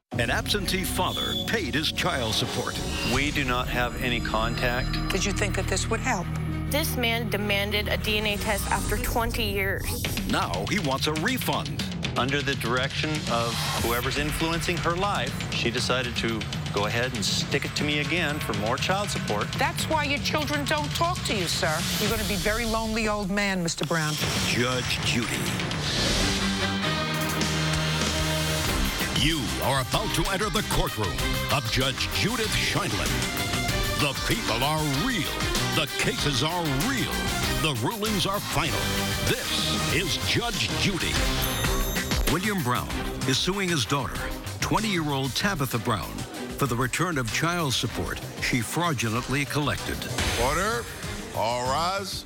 An absentee father paid his child support. We do not have any contact. Did you think that this would help? This man demanded a DNA test after 20 years. Now he wants a refund. Under the direction of whoever's influencing her life, she decided to go ahead and stick it to me again for more child support. That's why your children don't talk to you, sir. You're going to be a very lonely old man, Mr. Brown. Judge Judy. You are about to enter the courtroom of Judge Judith Scheindlin. The people are real. The cases are real. The rulings are final. This is Judge Judy. William Brown is suing his daughter, 20-year-old Tabitha Brown, for the return of child support she fraudulently collected. Order. All rise.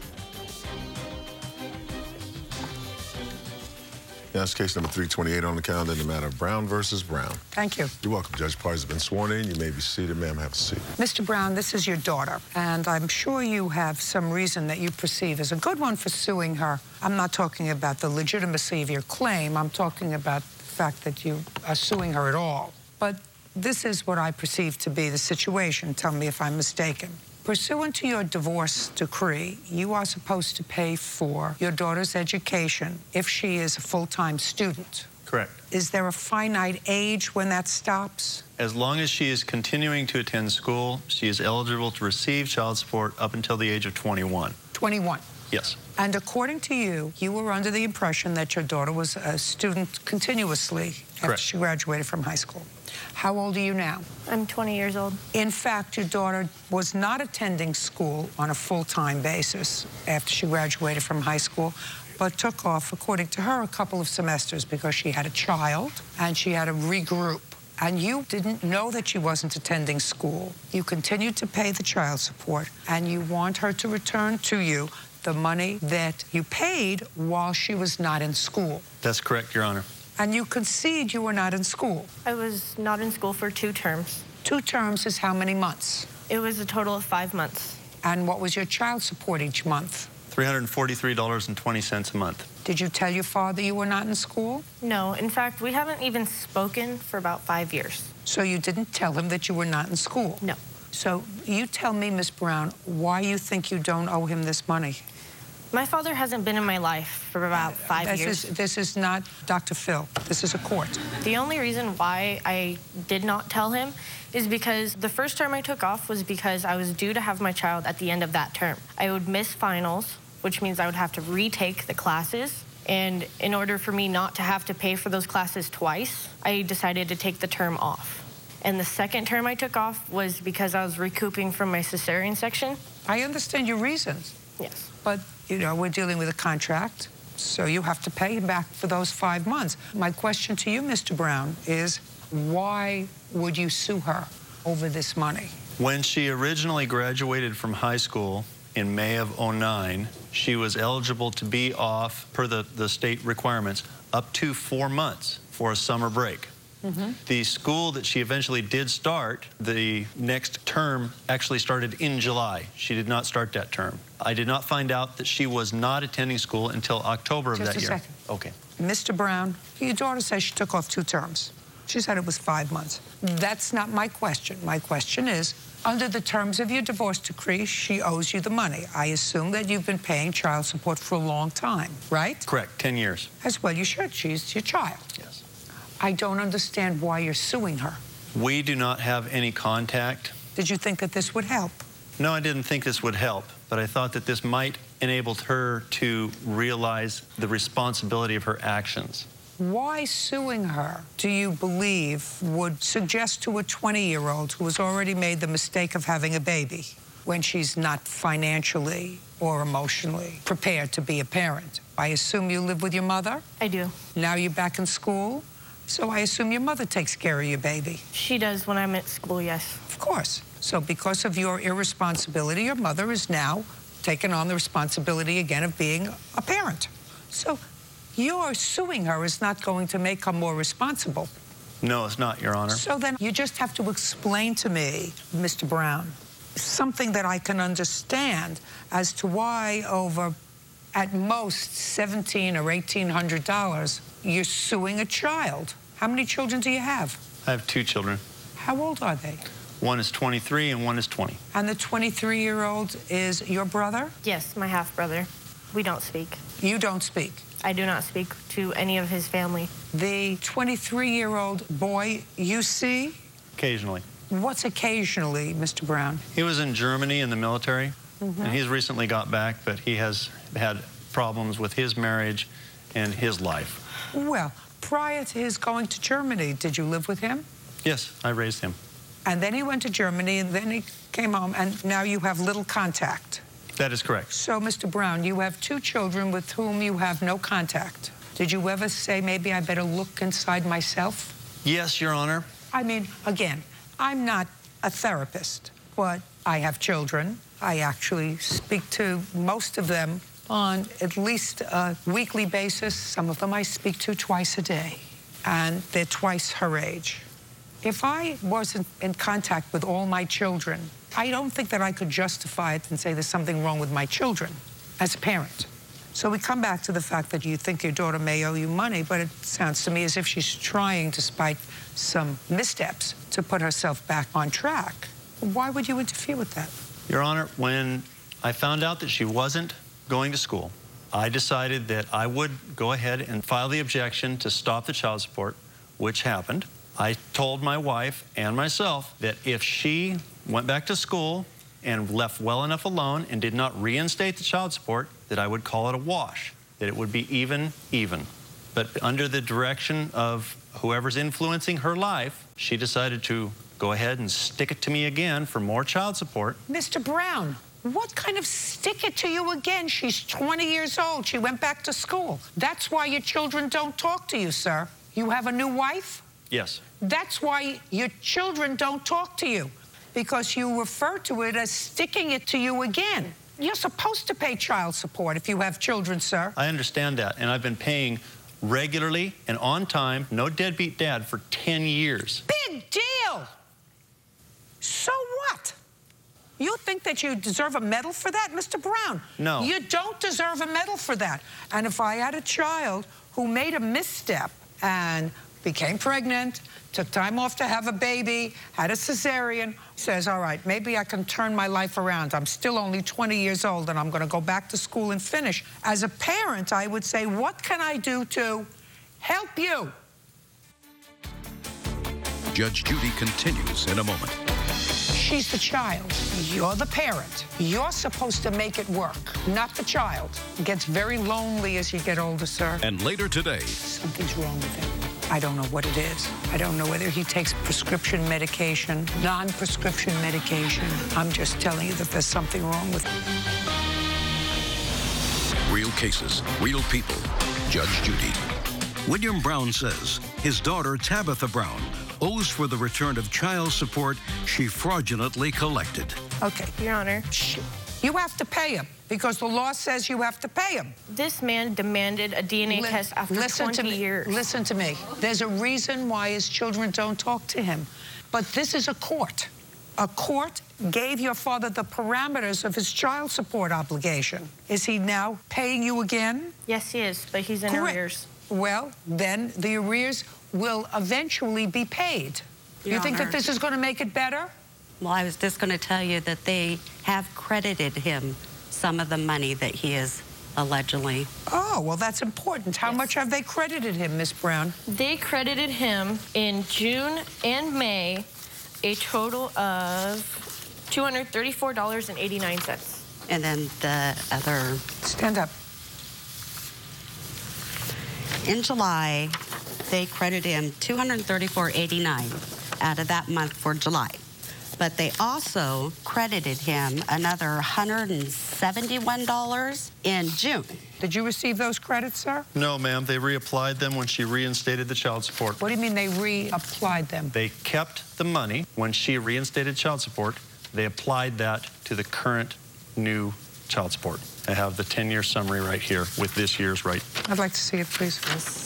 That's case number 328 on the calendar in the matter of Brown versus Brown. Thank you. You're welcome, Judge. Parties have been sworn in. You may be seated, ma'am. Have a seat. Mr. Brown, this is your daughter, and I'm sure you have some reason that you perceive as a good one for suing her. I'm not talking about the legitimacy of your claim. I'm talking about the fact that you are suing her at all. But this is what I perceive to be the situation. Tell me if I'm mistaken. Pursuant to your divorce decree, you are supposed to pay for your daughter's education if she is a full-time student. Correct. Is there a finite age when that stops? As long as she is continuing to attend school, she is eligible to receive child support up until the age of 21. 21. Yes. And according to you, you were under the impression that your daughter was a student continuously after Correct. she graduated from high school. How old are you now? I'm 20 years old. In fact, your daughter was not attending school on a full-time basis after she graduated from high school, but took off, according to her, a couple of semesters because she had a child and she had to regroup. And you didn't know that she wasn't attending school. You continued to pay the child support, and you want her to return to you the money that you paid while she was not in school. That's correct, Your Honor. And you concede you were not in school. I was not in school for 2 terms. 2 terms is how many months? It was a total of 5 months. And what was your child support each month? $343.20 a month. Did you tell your father you were not in school? No, in fact, we haven't even spoken for about 5 years. So you didn't tell him that you were not in school? No. So you tell me, Ms. Brown, why you think you don't owe him this money? My father hasn't been in my life for about 5 years. This is not Dr. Phil. This is a court. The only reason why I did not tell him is because the first term I took off was because I was due to have my child at the end of that term. I would miss finals, which means I would have to retake the classes. And in order for me not to have to pay for those classes twice, I decided to take the term off. And the second term I took off was because I was recouping from my cesarean section. I understand your reasons. Yes. But, you know, we're dealing with a contract, so you have to pay him back for those 5 months. My question to you, Mr. Brown, is why would you sue her over this money? When she originally graduated from high school in May of '09, she was eligible to be off, per the state requirements, up to 4 months for a summer break. The school that she eventually did start, the next term actually started in July. She did not start that term. I did not find out that she was not attending school until October of that year. Just a second. Okay. Mr. Brown, your daughter says she took off 2 terms. She said it was 5 months. That's not my question. My question is, under the terms of your divorce decree, she owes you the money. I assume that you've been paying child support for a long time, right? Correct, 10 years. As well you should. She's your child. Yes. I don't understand why you're suing her. We do not have any contact. Did you think that this would help? No, I didn't think this would help, but I thought that this might enable her to realize the responsibility of her actions. Why suing her, do you believe, would suggest to a 20-year-old who has already made the mistake of having a baby when she's not financially or emotionally prepared to be a parent? I assume you live with your mother? I do. Now you're back in school, so I assume your mother takes care of your baby. She does when I'm at school, yes. Of course. So because of your irresponsibility, your mother is now taking on the responsibility again of being a parent. So your suing her is not going to make her more responsible. No, it's not, Your Honor. So then you just have to explain to me, Mr. Brown, something that I can understand as to why over, at most, $1,700 or $1,800, you're suing a child. How many children do you have? I have 2 children. How old are they? One is 23 and one is 20. And the 23-year-old is your brother? Yes, my half-brother. We don't speak. You don't speak? I do not speak to any of his family. The 23-year-old boy you see? Occasionally. What's occasionally, Mr. Brown? He was in Germany in the military, and he's recently got back, but he has had problems with his marriage and his life. Well, prior to his going to Germany, did you live with him? Yes, I raised him. And then he went to Germany, and then he came home, and now you have little contact. That is correct. So, Mr. Brown, you have 2 children with whom you have no contact. Did you ever say, maybe I better look inside myself? Yes, Your Honor. I mean, again, I'm not a therapist, but I have children. I actually speak to most of them on at least a weekly basis. Some of them I speak to twice a day, and they're twice her age. If I wasn't in contact with all my children, I don't think that I could justify it and say there's something wrong with my children as a parent. So we come back to the fact that you think your daughter may owe you money, but it sounds to me as if she's trying, despite some missteps, to put herself back on track. Why would you interfere with that? Your Honor, when I found out that she wasn't going to school, I decided that I would go ahead and file the objection to stop the child support, which happened. I told my wife and myself that if she went back to school and left well enough alone and did not reinstate the child support, that I would call it a wash, that it would be even. But under the direction of whoever's influencing her life, she decided to go ahead and stick it to me again for more child support. Mr. Brown, what kind of stick it to you again? She's 20 years old. She went back to school. That's why your children don't talk to you, sir. You have a new wife? Yes. That's why your children don't talk to you, because you refer to it as sticking it to you again. You're supposed to pay child support if you have children, sir. I understand that, and I've been paying regularly and on time, no deadbeat dad, for 10 years. Big deal! So what? You think that you deserve a medal for that, Mr. Brown? No. You don't deserve a medal for that. And if I had a child who made a misstep and became pregnant, took time off to have a baby, had a cesarean, says, all right, maybe I can turn my life around. I'm still only 20 years old and I'm going to go back to school and finish. As a parent, I would say, what can I do to help you? Judge Judy continues in a moment. She's the child. You're the parent. You're supposed to make it work, not the child. It gets very lonely as you get older, sir. And later today, Something's wrong with him. I don't know what it is. I don't know whether he takes prescription medication, non-prescription medication. I'm just telling you that there's something wrong with him. real cases, real people. Judge Judy. William Brown says his daughter, Tabitha Brown, owes for the return of child support she fraudulently collected. Okay. Your Honor, You have to pay him because the law says you have to pay him. this man demanded a DNA test after 20 years. Listen to me. There's a reason why his children don't talk to him. But this is a court. A court gave your father the parameters of his child support obligation. Is he now paying you again? Yes, he is, but he's in Correct. arrears. Well, then the arrears will eventually be paid. Your You think Honor. that this is going to make it better? Well, I was just going to tell you that they have credited him some of the money that he is allegedly. Oh, well, that's important. How Yes. much have they credited him, Miss Brown? They credited him in June and May a total of $234.89. And then the other, Stand up. in July, they credited him $234.89 out of that month for July. But they also credited him another $171 in June. Did you receive those credits, sir? No, ma'am. They reapplied them when she reinstated the child support. What do you mean they reapplied them? They kept the money when she reinstated child support. They applied that to the current new child support. I have the 10-year summary right here with this year's rate. I'd like to see it, please.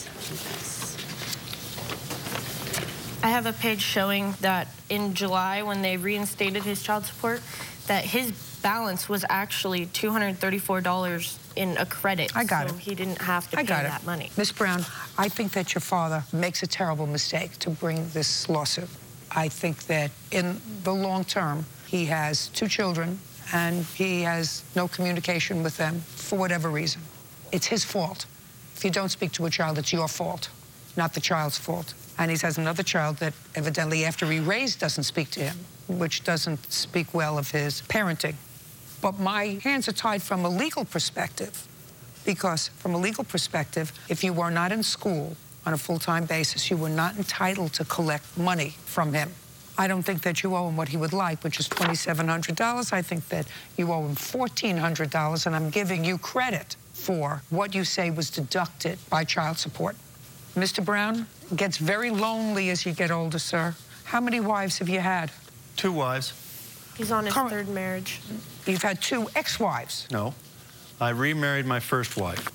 I have a page showing that in July, when they reinstated his child support, that his balance was actually $234.89. in a credit. I got so it. he didn't have to pay that money. Miss Brown, I think that your father makes a terrible mistake to bring this lawsuit. I think that in the long term, he has 2 children and he has no communication with them for whatever reason. It's his fault. If you don't speak to a child, it's your fault, not the child's fault. And he has another child that evidently after he raised doesn't speak to him, which doesn't speak well of his parenting. But my hands are tied from a legal perspective, because from a legal perspective, if you were not in school on a full-time basis, you were not entitled to collect money from him. I don't think that you owe him what he would like, which is $2,700. I think that you owe him $1,400, and I'm giving you credit for what you say was deducted by child support. Mr. Brown gets very lonely as you get older, sir. How many wives have you had? 2 wives. He's on his 3rd marriage. You've had 2 ex-wives. No. I remarried my first wife.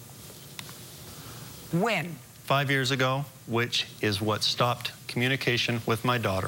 When? 5 years ago, which is what stopped communication with my daughter.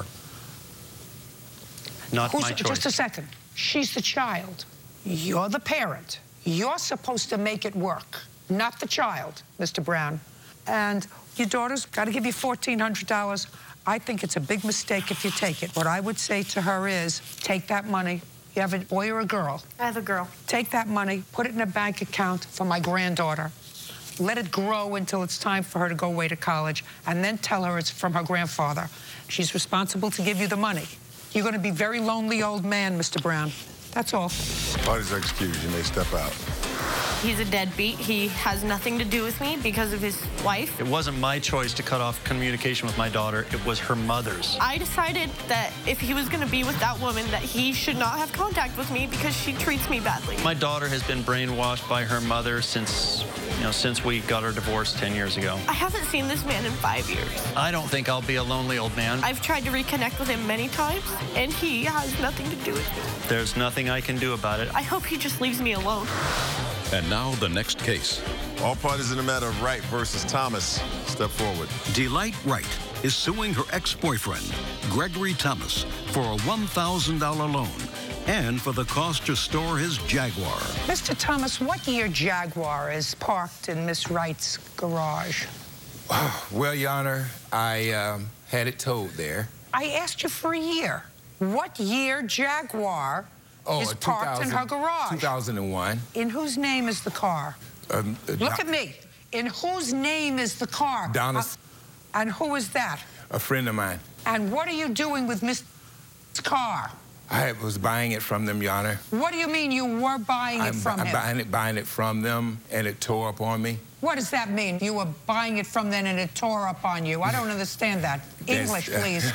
Not my choice. Just a second. She's the child. You're the parent. You're supposed to make it work, not the child, Mr. Brown. And your daughter's got to give you $1,400. I think it's a big mistake if you take it. What I would say to her is, take that money. You have a boy or a girl? I have a girl. Take that money, put it in a bank account for my granddaughter. Let it grow until it's time for her to go away to college, and then tell her it's from her grandfather. She's responsible to give you the money. You're going to be a very lonely old man, Mr. Brown. That's all. Party's excused. You may step out. He's a deadbeat. He has nothing to do with me because of his wife. It wasn't my choice to cut off communication with my daughter. It was her mother's. I decided that if he was going to be with that woman, that he should not have contact with me because she treats me badly. My daughter has been brainwashed by her mother since we got our divorce 10 years ago. I haven't seen this man in 5 years. I don't think I'll be a lonely old man. I've tried to reconnect with him many times, and he has nothing to do with me. There's nothing I can do about it. I hope he just leaves me alone. And now the next case. All parties in the matter of Wright versus Thomas. Step forward. Delight Wright is suing her ex-boyfriend, Gregory Thomas, for a $1,000 loan and for the cost to store his Jaguar. Mr. Thomas, what year Jaguar is parked in Miss Wright's garage? Well, Your Honor, I had it towed there. I asked you for a year. What year Jaguar is parked in her garage? 2001. In whose name is the car? Look at me. In whose name is the car? Donna's. And who is that? A friend of mine. And what are you doing with Miss car? I was buying it from them, Your Honor. What do you mean you were buying it from him? I'm buying it from them, and it tore up on me. What does that mean? You were buying it from them and it tore up on you. I don't understand that. English, please.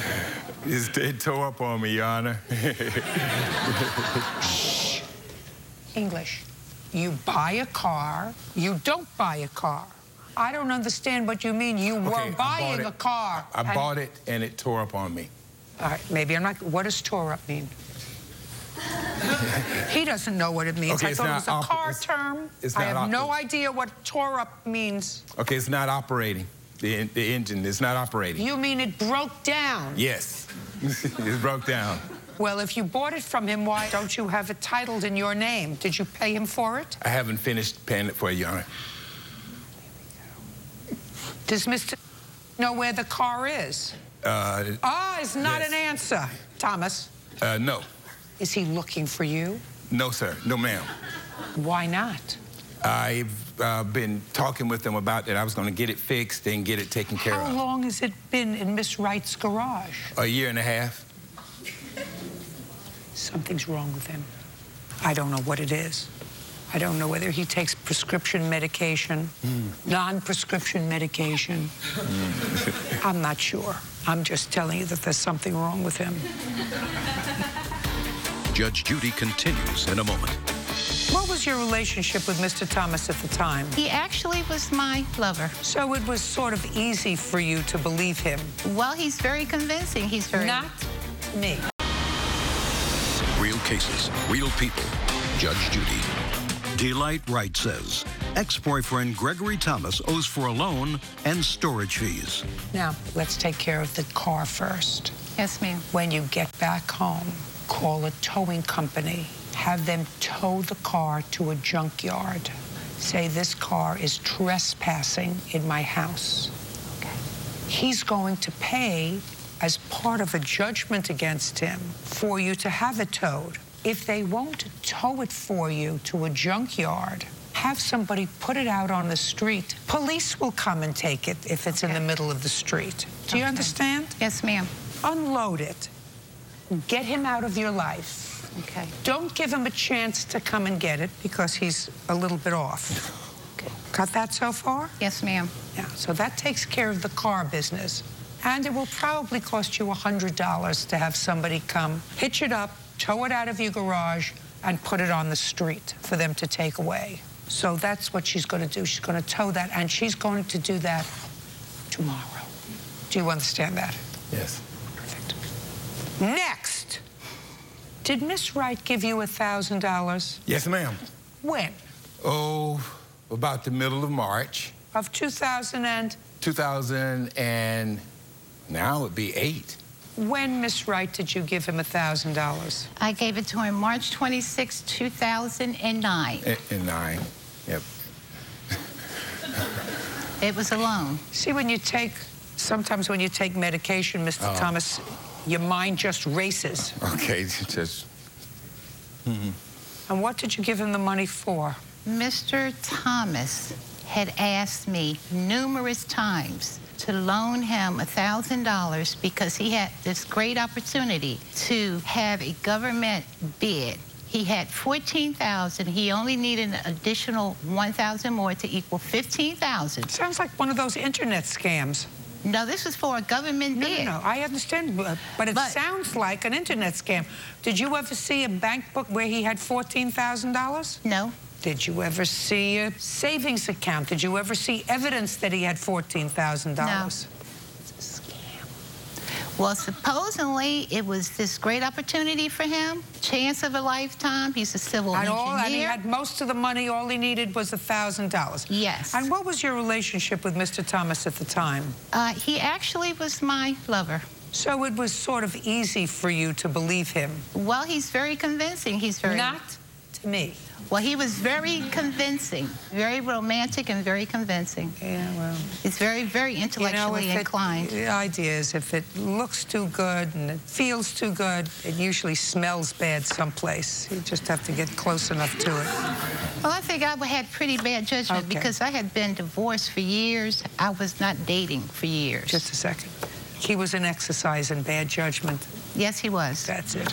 It tore up on me, Your Honor. Shh. English. You buy a car, you don't buy a car. I don't understand what you mean. You were buying a car. I bought it, and it tore up on me. All right, maybe I'm not. What does tore up mean? He doesn't know what it means. Okay, I thought it was a car term. I have no idea what tore up means. Okay, it's not operating. The engine is not operating. You mean it broke down? Yes, it broke down. Well, if you bought it from him, why don't you have it titled in your name? Did you pay him for it? I haven't finished paying it for it, Your Honor. Does Mr. know where the car is? It's not an answer, Thomas. No. Is he looking for you? No, sir. No, ma'am. Why not? I've been talking with them about that. I was going to get it fixed and get it taken care of. How long has it been in Miss Wright's garage? A year and a half. Something's wrong with him. I don't know what it is. I don't know whether he takes prescription medication, non-prescription medication. I'm not sure. I'm just telling you that there's something wrong with him. Judge Judy continues in a moment. What was your relationship with Mr. Thomas at the time? He actually was my lover. So it was sort of easy for you to believe him? Well, he's very convincing. He's very... Not me. Real cases, real people. Judge Judy. Delight Wright says ex-boyfriend Gregory Thomas owes for a loan and storage fees. Now, let's take care of the car first. Yes, ma'am. When you get back home, call a towing company. Have them tow the car to a junkyard. say this car is trespassing in my house. Okay. He's going to pay as part of a judgment against him for you to have it towed. If they won't tow it for you to a junkyard, have somebody put it out on the street. Police will come and take it if it's in the middle of the street. Do you understand? Yes, ma'am. Unload it. Get him out of your life. Okay. Don't give him a chance to come and get it because he's a little bit off. Okay. Got that so far? Yes, ma'am. Yeah, so that takes care of the car business. And it will probably cost you $100 to have somebody come, hitch it up, tow it out of your garage, and put it on the street for them to take away. So that's what she's going to do. She's going to tow that, and she's going to do that tomorrow. Do you understand that? Yes. Perfect. Next, did Miss Wright give you $1,000? Yes, ma'am. When? Oh, about the middle of March. Of 2000 and? 2000 and now it'd be 8. When, Miss Wright, did you give him $1,000? I gave it to him March 26, 2009. In 9. Yep. It was a loan. See, when you take, sometimes when you take medication, Mr. Thomas, your mind just races. Okay, just. And what did you give him the money for? Mr. Thomas had asked me numerous times to loan him $1,000 because he had this great opportunity to have a government bid. He had $14,000. He only needed an additional $1,000 more to equal $15,000. Sounds like one of those internet scams. No, this was for a government bid. No, I understand, but it sounds like an internet scam. Did you ever see a bank book where he had $14,000? No. Did you ever see a savings account? Did you ever see evidence that he had $14,000? No. It's a scam. Well, supposedly it was this great opportunity for him, chance of a lifetime. He's a civil engineer. And he had most of the money. All he needed was $1,000. Yes. And what was your relationship with Mr. Thomas at the time? He actually was my lover. So it was sort of easy for you to believe him. Well, he's very convincing. He's very... Not to me. Well, he was very convincing, very romantic and very convincing. Yeah, well... He's very, very intellectually inclined. The idea is if it looks too good and it feels too good, it usually smells bad someplace. You just have to get close enough to it. Well, I think I had pretty bad judgment because I had been divorced for years. I was not dating for years. Just a second. He was an exercise in bad judgment. Yes, he was. That's it.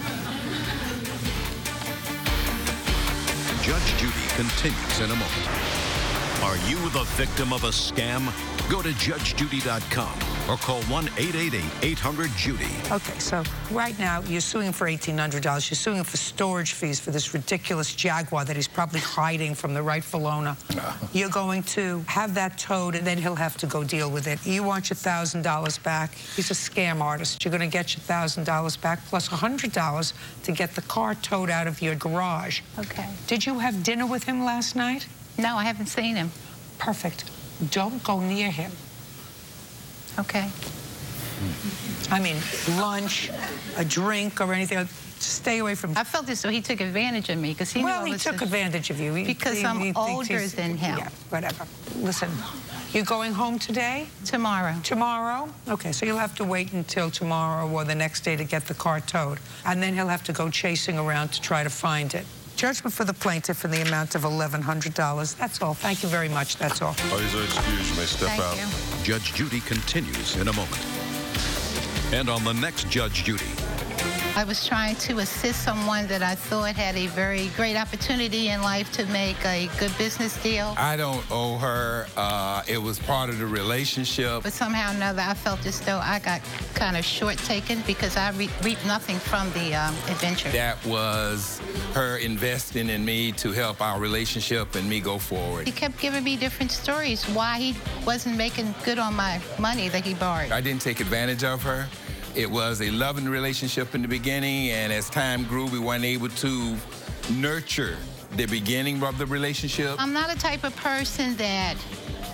Judge Judy continues in a moment. Are you the victim of a scam? Go to judgejudy.com or call 1-888-800-JUDY. Okay, so right now you're suing him for $1,800. You're suing him for storage fees for this ridiculous Jaguar that he's probably hiding from the rightful owner. You're going to have that towed, and then he'll have to go deal with it. You want your $1,000 back. He's a scam artist. You're going to get your $1,000 back plus $100 to get the car towed out of your garage. Okay. Did you have dinner with him last night? No, I haven't seen him. Perfect. Don't go near him. Okay. I mean, lunch, a drink, or anything. Stay away from him. I felt as though he took advantage of me because he knew I was... Well, he took advantage of you. Because I'm older than him. Yeah, whatever. Listen, you're going home today? Tomorrow. Tomorrow? Okay, so you'll have to wait until tomorrow or the next day to get the car towed. And then he'll have to go chasing around to try to find it. Judgment for the plaintiff in the amount of $1,100. That's all. Thank you very much. That's all. Please excuse me. Step out. Thank you. Judge Judy continues in a moment. And on the next Judge Judy. I was trying to assist someone that I thought had a very great opportunity in life to make a good business deal. I don't owe her. It was part of the relationship. But somehow or another, I felt as though I got kind of short-taken because I reaped nothing from the adventure. That was her investing in me to help our relationship and me go forward. He kept giving me different stories why he wasn't making good on my money that he borrowed. I didn't take advantage of her. It was a loving relationship in the beginning, and as time grew, we weren't able to nurture the beginning of the relationship. I'm not a type of person that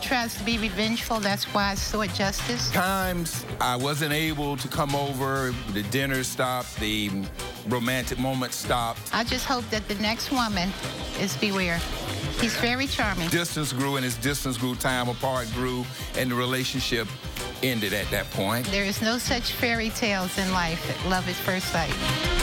tries to be revengeful. That's why I sought justice. Times I wasn't able to come over. The dinner stopped. The romantic moment stopped. I just hope that the next woman is beware. He's very charming. Distance grew, and as distance grew, time apart grew, and the relationship ended at that point. There is no such fairy tales in life. Love at first sight.